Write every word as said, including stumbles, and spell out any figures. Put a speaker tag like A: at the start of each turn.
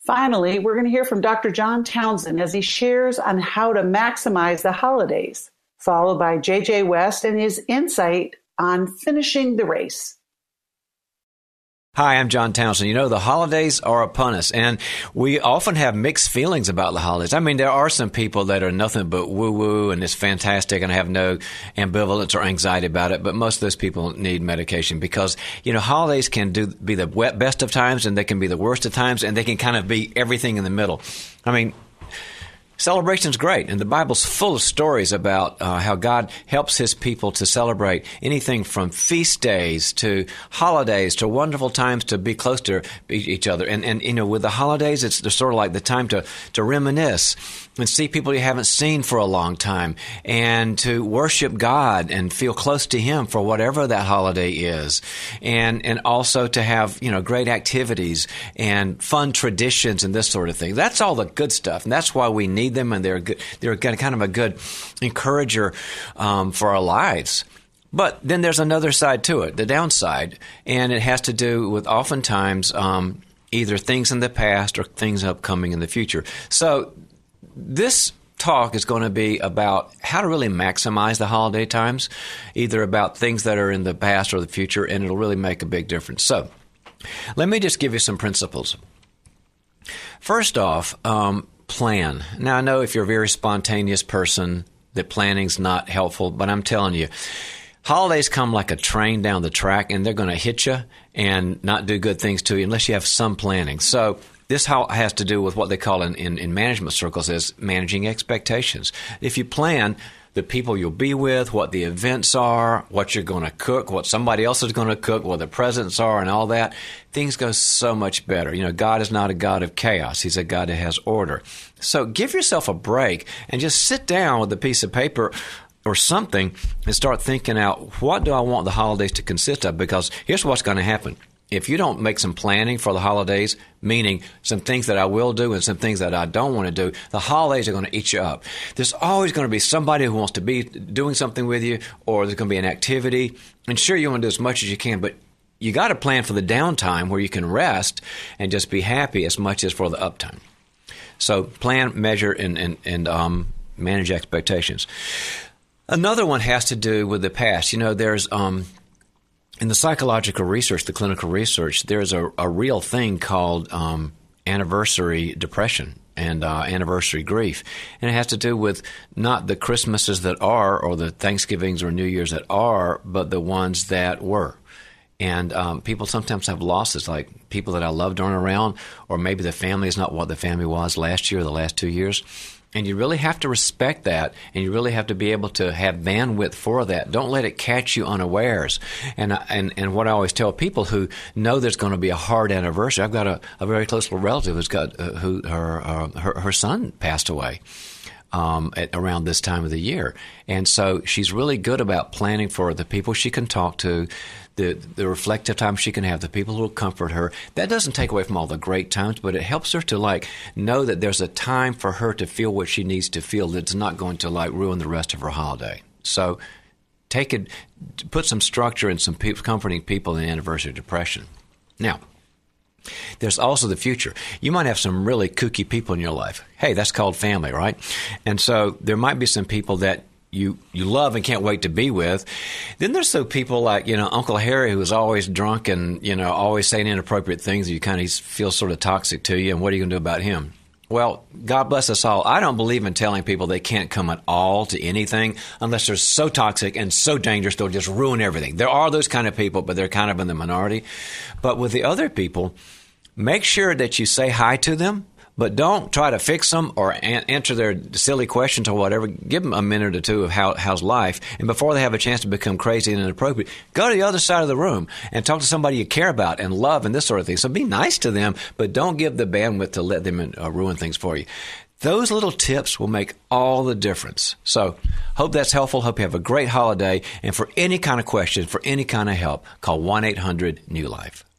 A: Finally, we're going to hear from Doctor John Townsend as he shares on how to maximize the holidays, followed by J J West and his insight on finishing the race.
B: Hi, I'm John Townsend. You know, the holidays are upon us, and we often have mixed feelings about the holidays. I mean, there are some people that are nothing but woo-woo, and it's fantastic, and have no ambivalence or anxiety about it, but most of those people need medication because, you know, holidays can do be the best of times, and they can be the worst of times, and they can kind of be everything in the middle. I mean, celebration's great, and the Bible's full of stories about uh, how God helps His people to celebrate anything from feast days to holidays to wonderful times to be close to each other. And, and you know, with the holidays, it's sort of like the time to, to reminisce and see people you haven't seen for a long time and to worship God and feel close to Him for whatever that holiday is. And and also to have, you know, great activities and fun traditions and this sort of thing. That's all the good stuff, and that's why we need them, and they're good, they're kind of a good encourager um, for our lives. But then there's another side to it, the downside, and it has to do with oftentimes um, either things in the past or things upcoming in the future. So this talk is going to be about how to really maximize the holiday times, either about things that are in the past or the future, and it'll really make a big difference. So let me just give you some principles. First off, um, plan. Now, I know if you're a very spontaneous person, that planning's not helpful, but I'm telling you, holidays come like a train down the track, and they're going to hit you and not do good things to you unless you have some planning. So this has to do with what they call in, in, in management circles as managing expectations. If you plan the people you'll be with, what the events are, what you're going to cook, what somebody else is going to cook, what the presents are, and all that, things go so much better. You know, God is not a God of chaos. He's a God that has order. So give yourself a break and just sit down with a piece of paper or something and start thinking out, what do I want the holidays to consist of? Because here's what's going to happen. If you don't make some planning for the holidays, meaning some things that I will do and some things that I don't want to do, the holidays are going to eat you up. There's always going to be somebody who wants to be doing something with you, or there's going to be an activity. And sure, you want to do as much as you can, but you got to plan for the downtime where you can rest and just be happy as much as for the uptime. So plan, measure, and, and, and um, manage expectations. Another one has to do with the past. You know, there's... Um, In the psychological research, the clinical research, there's a, a real thing called um, anniversary depression and uh, anniversary grief. And it has to do with not the Christmases that are or the Thanksgivings or New Year's that are, but the ones that were. And um, people sometimes have losses, like people that I loved aren't around, or maybe the family is not what the family was last year or the last two years. And you really have to respect that, and you really have to be able to have bandwidth for that. Don't let it catch you unawares. And and and what I always tell people who know there's going to be a hard anniversary, I've got a, a very close little relative who's got uh, who her, uh, her her son passed away um, at around this time of the year, and so she's really good about planning for the people she can talk to, the the reflective time she can have, the people who will comfort her. That doesn't take away from all the great times, but it helps her to like know that there's a time for her to feel what she needs to feel that's not going to like ruin the rest of her holiday. So take it, put some structure and some pe- comforting people in anniversary depression. Now, there's also the future. You might have some really kooky people in your life. Hey, that's called family, right? And so there might be some people that you you love and can't wait to be with. Then there's so people like, you know, Uncle Harry, who is always drunk and, you know, always saying inappropriate things. You kind of feel sort of toxic to you, and what are you going to do about him? Well, God bless us all. I don't believe in telling people they can't come at all to anything unless they're so toxic and so dangerous they'll just ruin everything. There are those kind of people, but they're kind of in the minority. But with the other people, make sure that you say hi to them, but don't try to fix them or an- answer their silly questions or whatever. Give them a minute or two of how, how's life. And before they have a chance to become crazy and inappropriate, go to the other side of the room and talk to somebody you care about and love and this sort of thing. So be nice to them, but don't give the bandwidth to let them uh, ruin things for you. Those little tips will make all the difference. So hope that's helpful. Hope you have a great holiday. And for any kind of question, for any kind of help, call one eight hundred new life.